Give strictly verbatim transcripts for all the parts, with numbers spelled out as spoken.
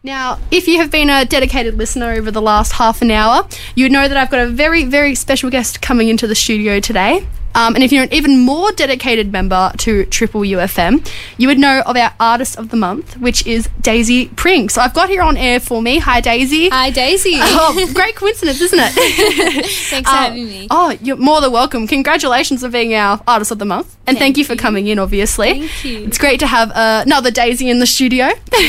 Now, if you have been a dedicated listener over the last half an hour, you know that I've got a very, very special guest coming into the studio today. Um, and if you're an even more dedicated member to Triple U F M, you would know of our Artist of the Month, which is Daisy Pring. So I've got here on air for me. Hi, Daisy. Hi, Daisy. Oh, great coincidence, isn't it? Thanks for um, having me. Oh, you're more than welcome. Congratulations on being our Artist of the Month. And thank, Thank you for you. coming in, obviously. Thank you. It's great to have uh, another Daisy in the studio.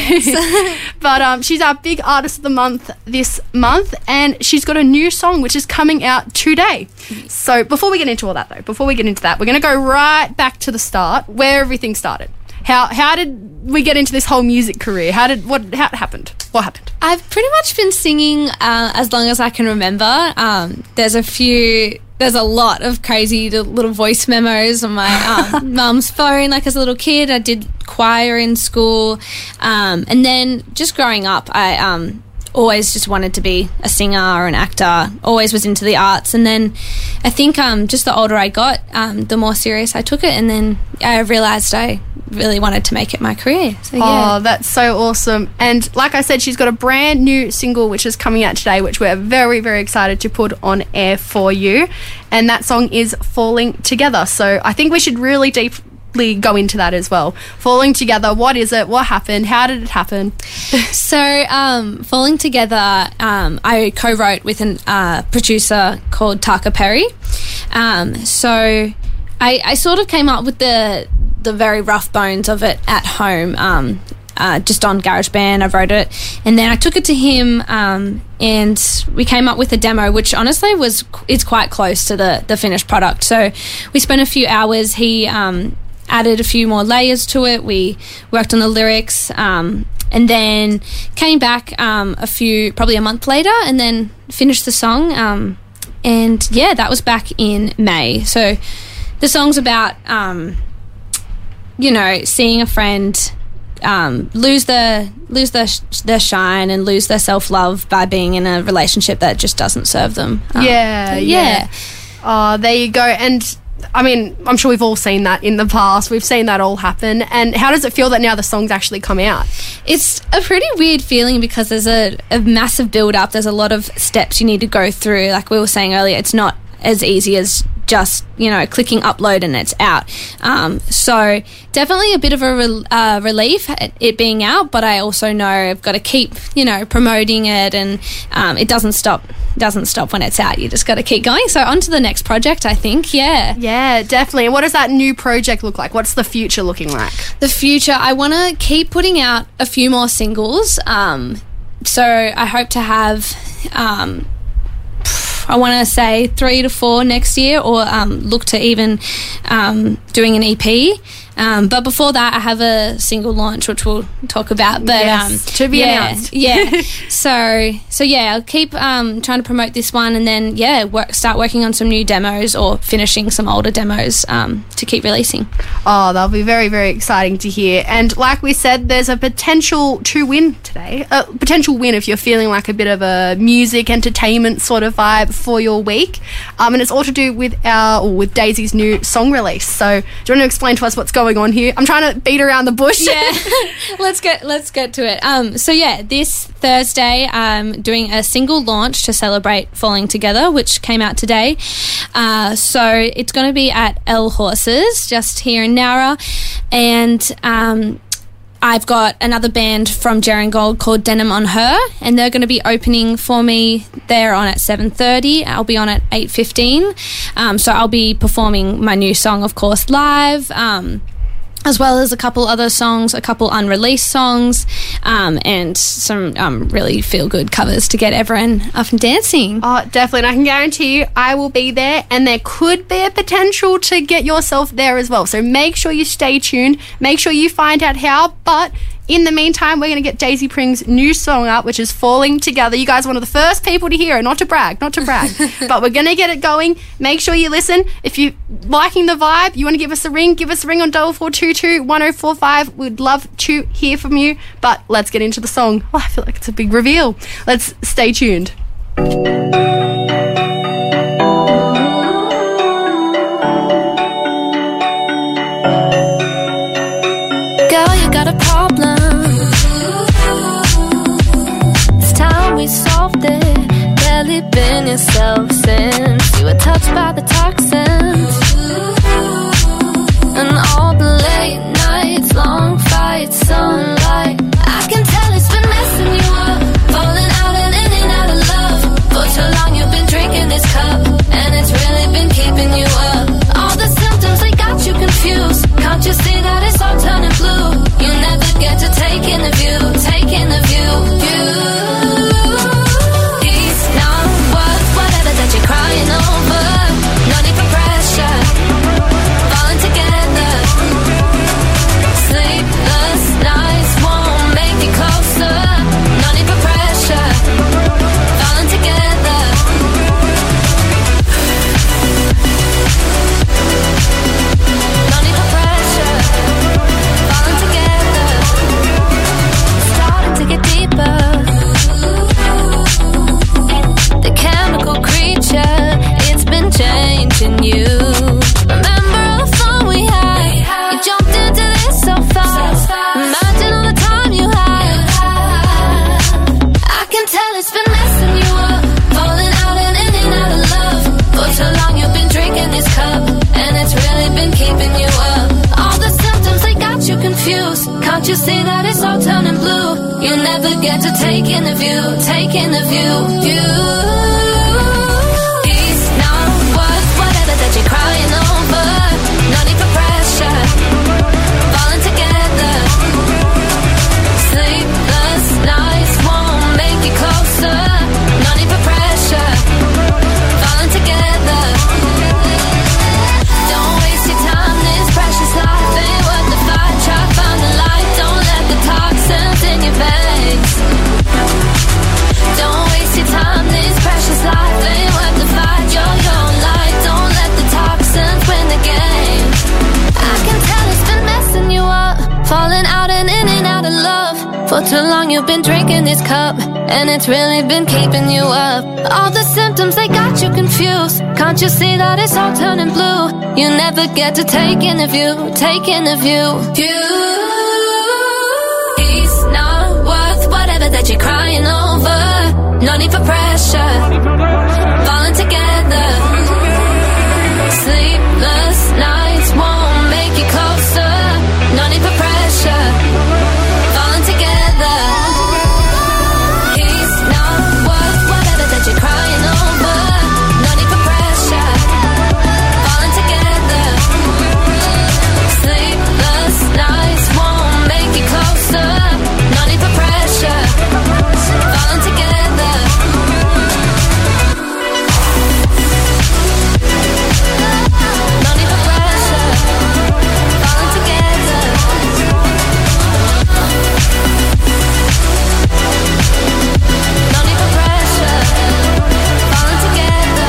Yes. But um, she's our big Artist of the Month this month, and she's got a new song which is coming out today. So before we get into all that, though, before we get into that, we're going to go right back to the start, where everything started. How how did we get into this whole music career? How did what how it happened? What happened? I've pretty much been singing uh, as long as I can remember. Um, there's a few, there's a lot of crazy little voice memos on my um, mum's phone. Like as a little kid, I did choir in school, um, and then just growing up, I um, always just wanted to be a singer or an actor. Always was into the arts, and then I think um, just the older I got, um, the more serious I took it, and then I realised I really wanted to make it my career. So, yeah. Oh, that's so awesome. And like I said, she's got a brand new single which is coming out today, which we're very, very excited to put on air for you. And that song is Falling Together. So I think we should really deeply go into that as well. Falling Together, what is it? What happened? How did it happen? So, um, Falling Together, um, I co-wrote with a uh, producer called Taka Perry. Um, so I, I sort of came up with the the very rough bones of it at home, um, uh, just on GarageBand. I wrote it, and then I took it to him, um, and we came up with a demo, which honestly was is quite close to the the finished product. So we spent a few hours. He um, added a few more layers to it. We worked on the lyrics, um, and then came back um, a few, probably a month later, and then finished the song. Um, and yeah, that was back in May. So the song's about um, you know, seeing a friend um, lose their lose their their shine and lose their self love by being in a relationship that just doesn't serve them. Um, yeah, so, yeah. yeah. Oh, there you go. And I mean, I'm sure we've all seen that in the past. We've seen that all happen. And how does it feel that now the song's actually come out? It's a pretty weird feeling because there's a, a massive build up. There's a lot of steps you need to go through. Like we were saying earlier, it's not as easy as just, you know, clicking upload and it's out. Um, so definitely a bit of a re- uh, relief at it being out, but I also know I've got to keep, you know, promoting it, and um, it doesn't stop doesn't stop when it's out. You just got to keep going. So on to the next project, I think. Yeah. Yeah, definitely. And what does that new project look like? What's the future looking like? The future, I want to keep putting out a few more singles. Um, so I hope to have... Um, I want to say three to four next year, or um, look to even um, doing an E P. Um, but before that, I have a single launch, which we'll talk about. But yes, um, to be yeah, announced. yeah. So, so yeah, I'll keep um, trying to promote this one, and then yeah, work, start working on some new demos or finishing some older demos um, to keep releasing. Oh, that'll be very, very exciting to hear. And like we said, there's a potential to win today. A potential win if you're feeling like a bit of a music entertainment sort of vibe for your week. Um, and it's all to do with our or with Daisy's new song release. So, do you want to explain to us what's going on here? I'm trying to beat around the bush. Yeah, let's get let's get to it. Um, so yeah, this Thursday, I'm doing a single launch to celebrate Falling Together, which came out today. Uh, so it's going to be at L Horses, just here in Nowra, and um, I've got another band from Gerringong called Denim on Her, and they're going to be opening for me. They're on at seven thirty. I'll be on at eight fifteen. Um, so I'll be performing my new song, of course, live. Um, as well as a couple other songs, a couple unreleased songs, um, and some um, really feel-good covers to get everyone up and dancing. Oh, definitely. And I can guarantee you I will be there, and there could be a potential to get yourself there as well. So make sure you stay tuned. Make sure you find out how. But in the meantime, we're going to get Daisy Pring's new song up, which is Falling Together. You guys are one of the first people to hear it. Not to brag, not to brag. But we're going to get it going. Make sure you listen. If you're liking the vibe, you want to give us a ring, give us a ring on double four two two one oh four five. We'd love to hear from you. But let's get into the song. Oh, I feel like it's a big reveal. Let's stay tuned. Girl, you got a problem. something. Barely been yourself since you were touched by the toxins. And all the late nights, long fights, sunlight. I can tell it's been messing you up, falling out and in and out of love. For too long you've been drinking this cup, and it's really been keeping you up. All the symptoms, they got you confused. Can't you see that it's all turning blue? You never get to take in the view, take in the view. You, peace, not worth whatever that you're crying over. No need for pressure, falling together. Sleepless nights won't make you closer. No need for pressure, falling together. No need for pressure, falling together. Starting to get deeper. The chemical creature, it's been changing you. Remember all the fun we had? You jumped into this so fast. Imagine all the time you had. I can tell it's been messing you up, falling out and in and out of love. For too long you've been drinking this cup, and it's really been keeping you up. All the symptoms, they got you confused. Can't you see that it's all turning blue? You never get to take in the view, take in the view. You, peace, not worth whatever that you're crying over. No need for pressure, falling together. Sleepless nights won't make you closer. No need for pressure, falling together. Don't waste your time, this precious life ain't worth the fight. Try to find the light, don't let the toxins in your veins. Don't waste your time, this precious life ain't worth the fight. You're your own light, don't let the toxins win the game. I can tell it's been messing you up, falling out and in and out of love. For too long you've been drinking this cup, and it's really been keeping you up. All the symptoms, they got you confused. Can't you see that it's all turning blue? You never get to take in the view, take in the view. View, peace, not worth whatever that you're crying over. No need for pressure, falling together. Sleepless nights won't make you closer. No need for pressure, falling together. Peace, not worth whatever that you're crying over. No need for pressure, falling together. Sleepless nights won't make you closer. No need for pressure, falling together. No need for pressure, falling together. No need for pressure, falling together.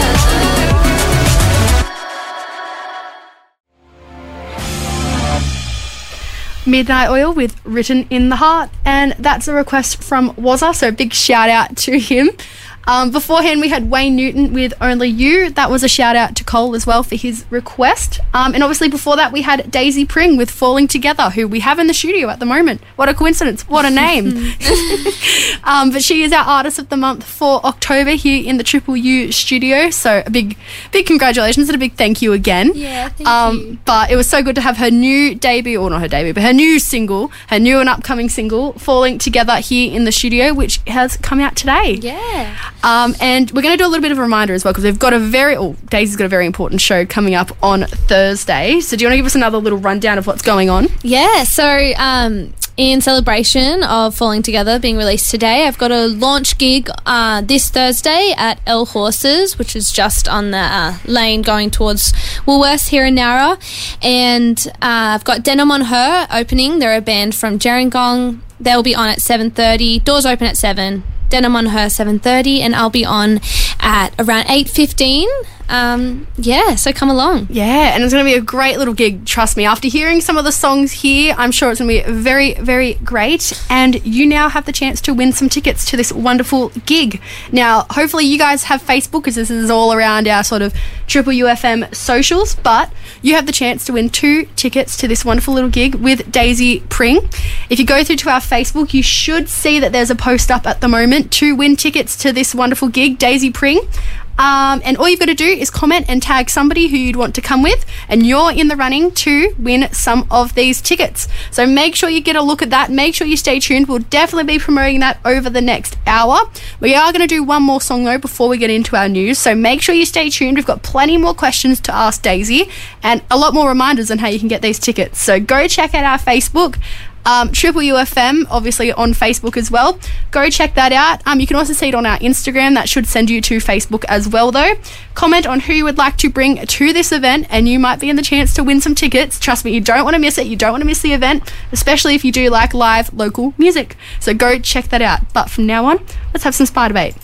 Midnight Oil with Written in the Heart, and that's a request from Wazza, so big shout out to him. Um, beforehand, we had Wayne Newton with Only You. That was a shout out to Cole as well for his request. Um, and obviously before that, we had Daisy Pring with Falling Together, who we have in the studio at the moment. What a coincidence. What a name. um, but she is our Artist of the Month for October here in the Triple U studio. So a big, big congratulations and a big thank you again. Yeah, thank um, you. But it was so good to have her new debut, or not her debut, but her new single, her new and upcoming single, Falling Together, here in the studio, which has come out today. Yeah. Um, and we're going to do a little bit of a reminder as well, because we've got a very, oh, Daisy's got a very important show coming up on Thursday. So do you want to give us another little rundown of what's going on? Yeah, so um, in celebration of Falling Together being released today, I've got a launch gig uh, this Thursday at El Horses, which is just on the uh, lane going towards Woolworths here in Nowra. And uh, I've got Denim on Her opening. They're a band from Gerringong. They'll be on at seven thirty. Doors open at seven. Denim on Her seven thirty, and I'll be on at around eight fifteen. Um, yeah, so come along. Yeah, and it's going to be a great little gig, trust me. After hearing some of the songs here, I'm sure it's going to be very, very great. And you now have the chance to win some tickets to this wonderful gig. Now, hopefully you guys have Facebook, because this is all around our sort of Triple U F M socials, but you have the chance to win two tickets to this wonderful little gig with Daisy Pring. If you go through to our Facebook, you should see that there's a post up at the moment to win tickets to this wonderful gig, Daisy Pring. Um, and all you've got to do is comment and tag somebody who you'd want to come with, and you're in the running to win some of these tickets. So make sure you get a look at that. Make sure you stay tuned. We'll definitely be promoting that over the next hour. We are going to do one more song though before we get into our news, so make sure you stay tuned. We've got plenty more questions to ask Daisy and a lot more reminders on how you can get these tickets. So go check out our Facebook. Um, Triple U F M, obviously on Facebook as well. Go check that out. Um, you can also see it on our Instagram. That should send you to Facebook as well, though. Comment on who you would like to bring to this event, and you might be in the chance to win some tickets. Trust me, you don't want to miss it. You don't want to miss the event, especially if you do like live local music. So go check that out. But from now on, let's have some Spider Bait.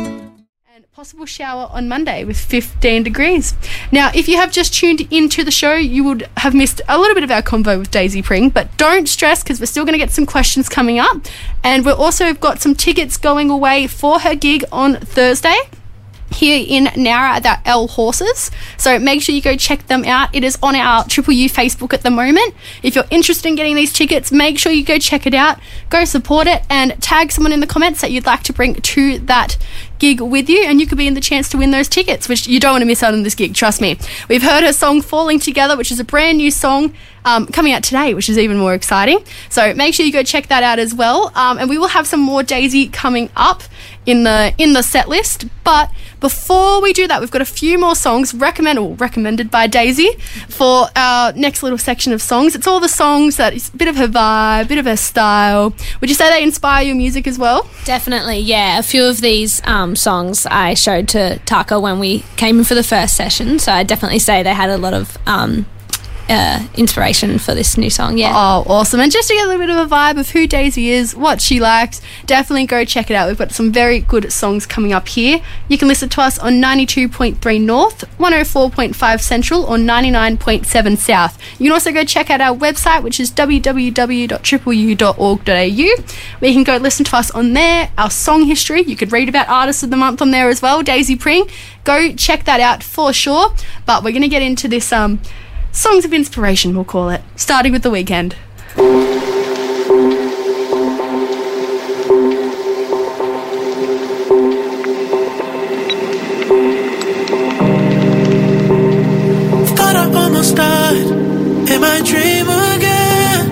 Possible shower on Monday with fifteen degrees. Now, if you have just tuned into the show, you would have missed a little bit of our convo with Daisy Pring, but don't stress because we're still going to get some questions coming up, and we've also got some tickets going away for her gig on Thursday here in Nowra at that L Horses. So make sure you go check them out. It is on our Triple U Facebook at the moment. If you're interested in getting these tickets, make sure you go check it out. Go support it and tag someone in the comments that you'd like to bring to that gig with you, and you could be in the chance to win those tickets, which you don't want to miss out on this gig, trust me. We've heard her song Falling Together, which is a brand new song um, coming out today, which is even more exciting. So make sure you go check that out as well. Um, and we will have some more Daisy coming up in the in the set list. But before we do that, we've got a few more songs recommend, or recommended by Daisy for our next little section of songs. It's all the songs that it's a bit of her vibe, a bit of her style. Would you say they inspire your music as well? Definitely, yeah. A few of these um, songs I showed to Taka when we came in for the first session, so I definitely say they had a lot of um, uh, inspiration for this new song, yeah. Oh, awesome. And just to get a little bit of a vibe of who Daisy is, what she likes, definitely go check it out. We've got some very good songs coming up here. You can listen to us on ninety-two point three North, one oh four point five Central, or ninety-nine point seven South. You can also go check out our website, which is w w w dot triple u dot org dot a u, where you can go listen to us on there, our song history. You could read about Artists of the Month on there as well, Daisy Pring. Go check that out for sure. But we're going to get into this um, songs of inspiration, we'll call it, starting with The Weeknd. Thought I almost died in my dream again,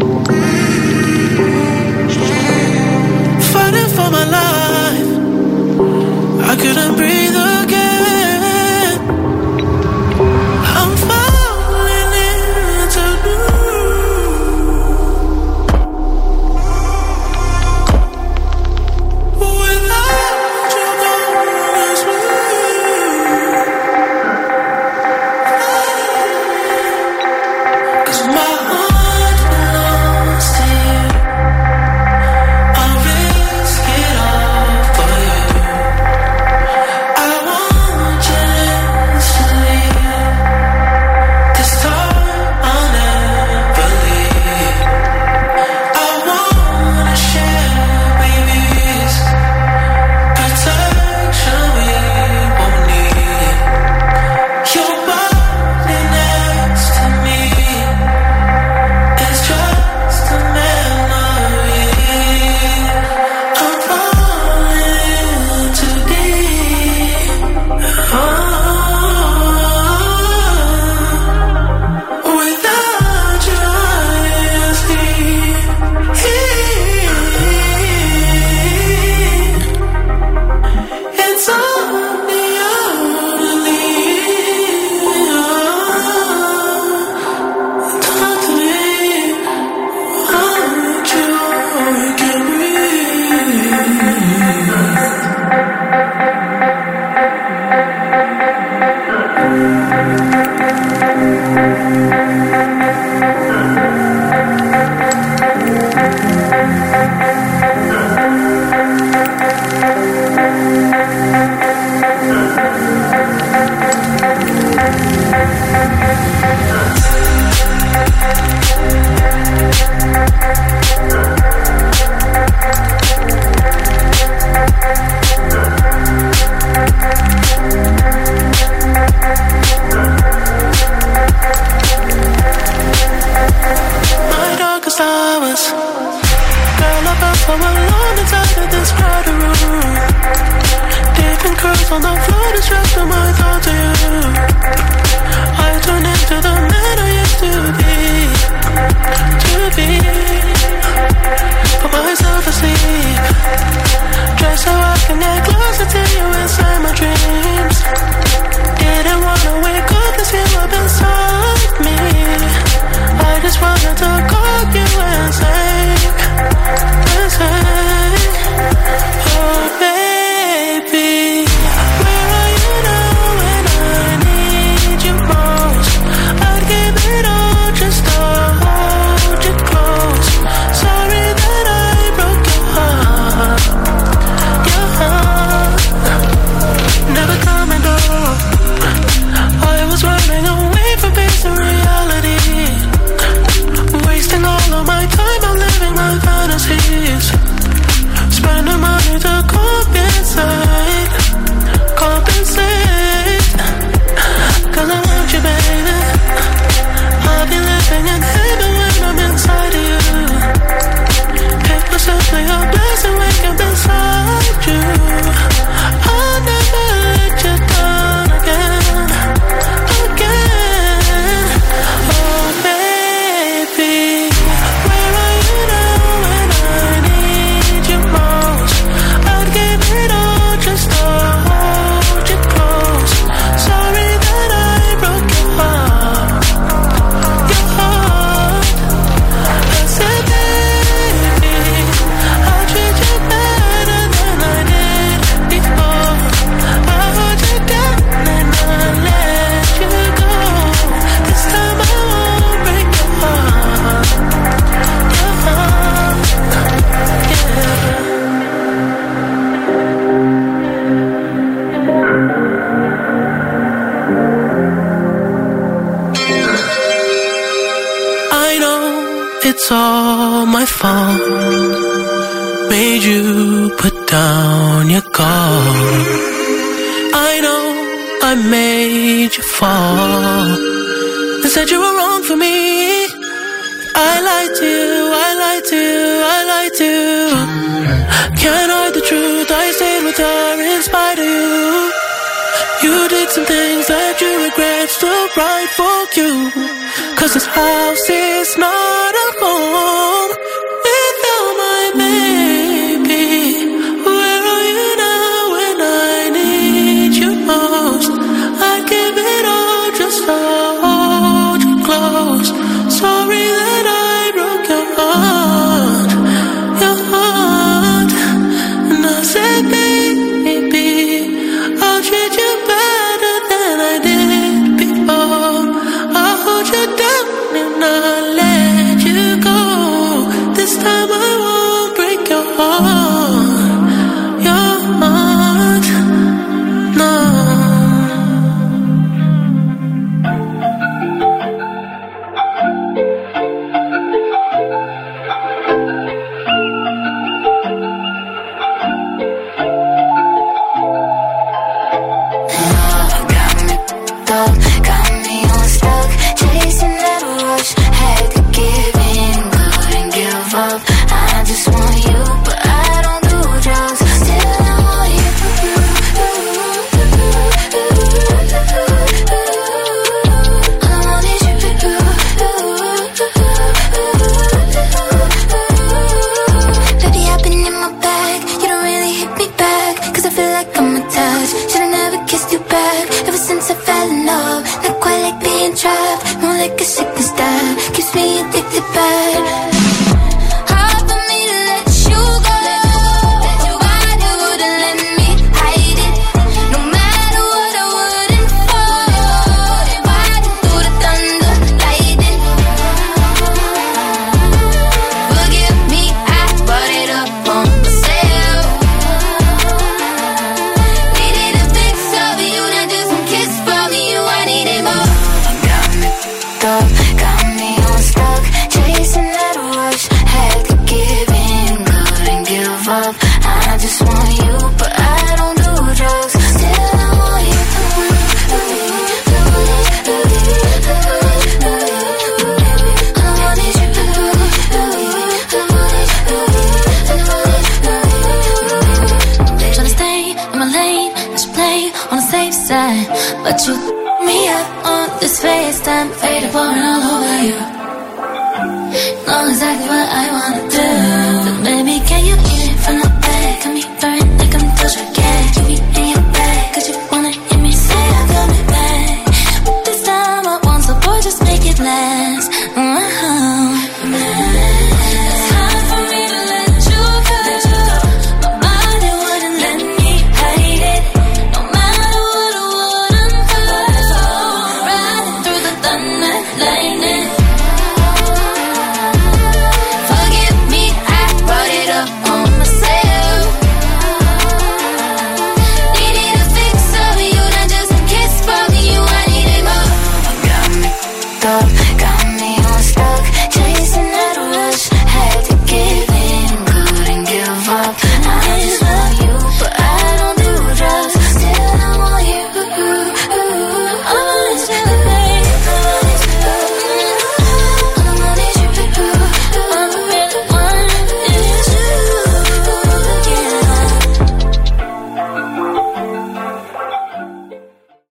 fighting for my life. I couldn't breathe again. I'm falling into blue. you put down your guard. I know I made you fall and said you were wrong for me. I lied to you, I lied to you, I lied to you. Can't hide the truth, I stayed with her in spite of you. You did some things that you regret, still right for you. Cause this house is not a home without my baby. Where are you now when I need you most? I give it all just to hold you close. Sorry that I broke your heart, your heart. And I said, baby, I'll treat you better than I did before. I'll hold you down and I'll let you go. This time I won't break your heart, your heart, no. But you me up on this FaceTime, faded pouring all over you. Know exactly what I wanna do.